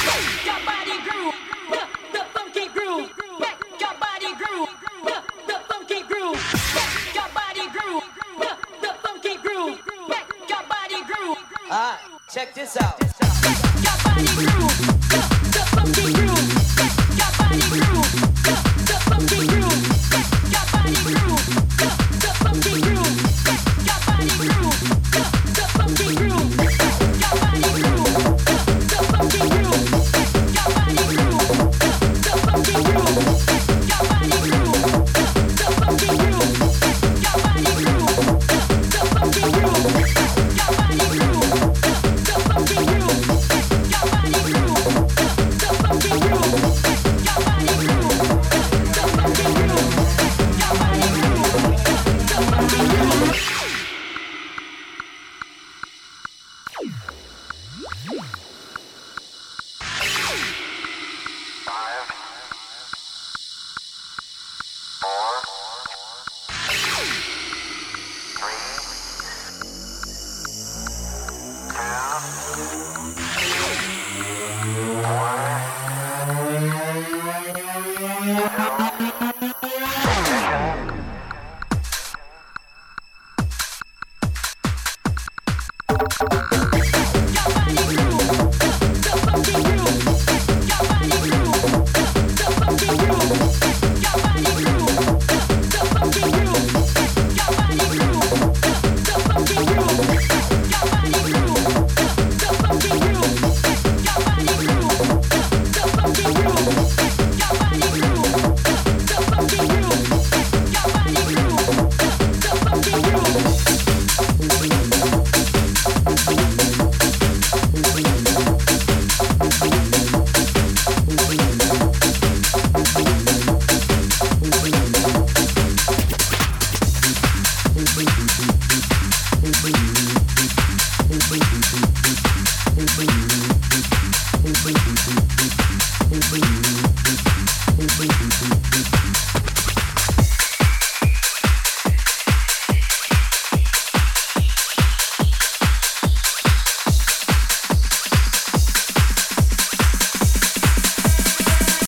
Check this out. Your body groove, the funky groove. Your body groove, the funky groove. Your body groove, the funky groove. Your body groove, the funky groove. Your body groove, the funky groove. Your body groove, the funky groove. Your body groove, the funky groove. Your body groove, the funky groove. Your body groove, the funky groove. Your body groove, the funky groove. Your body groove, the funky groove. Your body groove, the funky groove. Thank you.